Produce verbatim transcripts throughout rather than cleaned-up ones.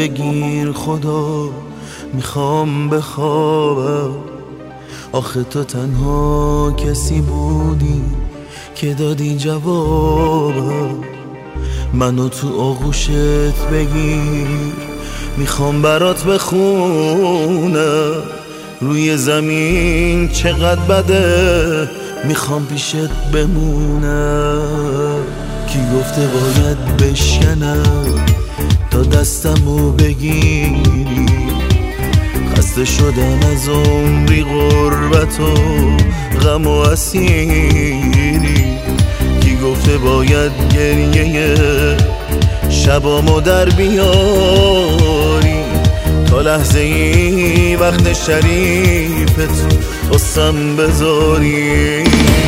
بگیر خدا، میخوام بخوابم. آخه تو تنها کسی بودی که دادی جوابم. منو تو آغوشت بگیر، میخوام برات بخونم. روی زمین چقدر بده، میخوام پیشت بمونم. کی گفته باید بشکنم تا دستمو بگیری؟ خسته شدم از عمری غربت و غم و اسیری. کی گفته باید گریه شبامو در بیاری؟ تا لحظه ای وقت شریفت قسم بذاری.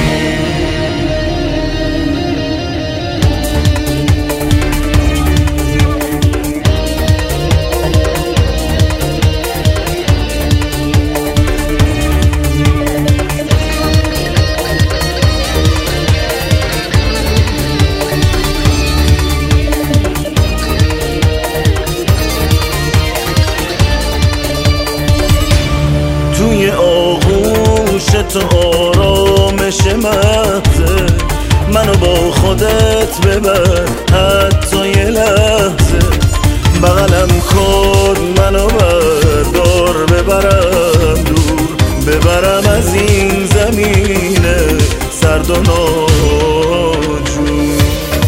توی آغوش تو آرامش مغزه، منو با خودت ببر حتی یه لحظه. بغلم کن منو بردار، ببرم دور، ببرم از این زمین سرد و ناجور.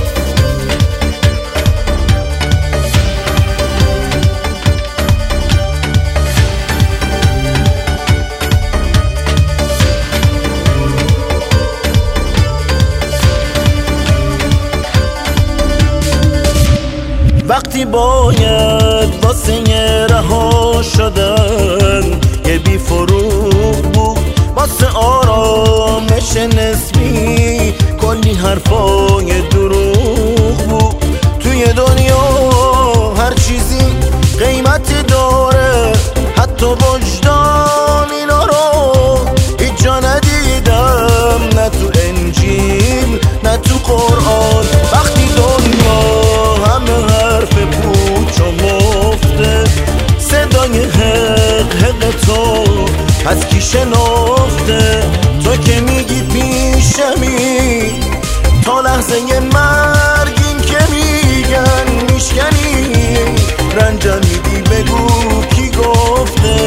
وقتی باید واسه یه رها شدن یه بی فروغ بود، واسه آرامش نسبی کلی حرفای دروغ بود. توی دنیا هر چیزی قیمتی داره، حتی وجدان اینا رو هیچ جا ندیدم، نه تو انجیل نه تو قرآن. وقتی دنیا همه حرف پوچ و مفته، صدای حق حق تو از کی شنفته؟ تو که میگی پیشمی تا لحظه مرگ، این که میگن میشکنی رنجم میدی، بگو کی گفته؟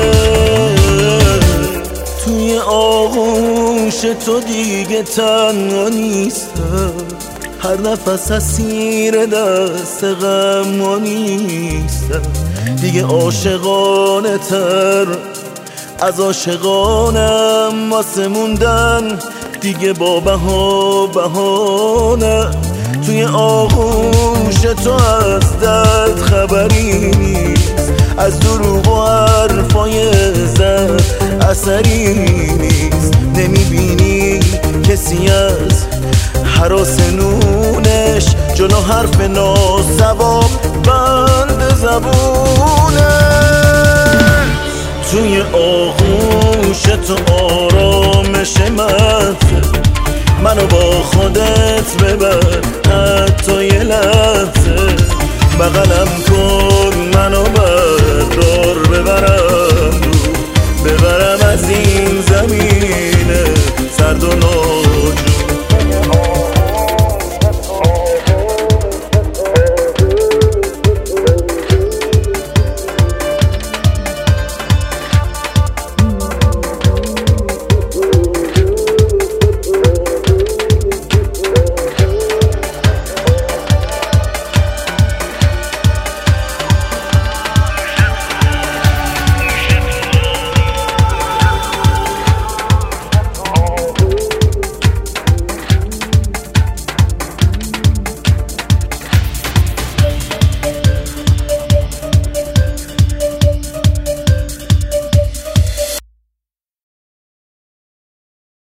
توی آغوش تو دیگه تنها نیستم، هر نفس اسیر دست غم نیستم. دیگه عاشقانه تر از عاشقانم واسه موندن، دیگه با بها بهانه. توی آغوش تو از درد خبری نیست، از دروغ و حرفای زد اثری نیست. نمیبینی کسی از هراس نونش جلو حرف ناسواب بند زبونه. توی آغوش تو آرامش مغزه، منو با خودت ببر